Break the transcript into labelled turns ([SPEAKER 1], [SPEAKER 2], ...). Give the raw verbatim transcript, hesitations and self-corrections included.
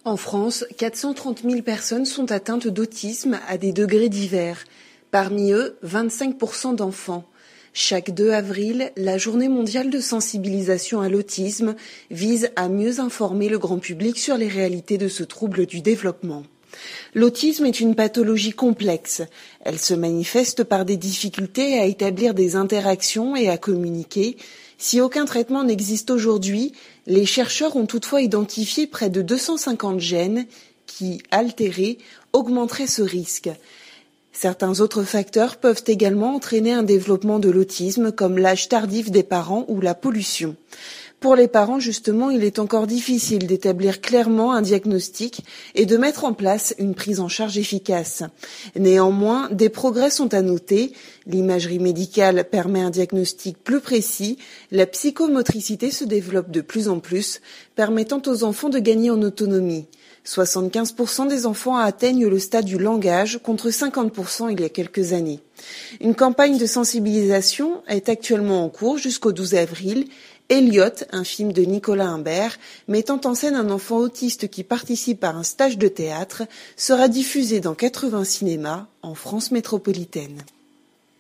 [SPEAKER 1] En France, quatre cent trente mille personnes sont atteintes d'autisme à des degrés divers. Parmi eux, vingt-cinq pour cent d'enfants. Chaque deux avril, la journée mondiale de sensibilisation à l'autisme vise à mieux informer le grand public sur les réalités de ce trouble du développement. L'autisme est une pathologie complexe. Elle se manifeste par des difficultés à établir des interactions et à communiquer. Si aucun traitement n'existe aujourd'hui, les chercheurs ont toutefois identifié près de deux cent cinquante gènes qui, altérés, augmenteraient ce risque. Certains autres facteurs peuvent également entraîner un développement de l'autisme, comme l'âge tardif des parents ou la pollution. Pour les parents, justement, il est encore difficile d'établir clairement un diagnostic et de mettre en place une prise en charge efficace. Néanmoins, des progrès sont à noter. L'imagerie médicale permet un diagnostic plus précis. La psychomotricité se développe de plus en plus, permettant aux enfants de gagner en autonomie. soixante-quinze pour cent des enfants atteignent le stade du langage, contre cinquante pour cent il y a quelques années. Une campagne de sensibilisation est actuellement en cours jusqu'au douze avril. Elliot, un film de Nicolas Imbert, mettant en scène un enfant autiste qui participe à un stage de théâtre, sera diffusé dans quatre-vingts cinémas en France métropolitaine.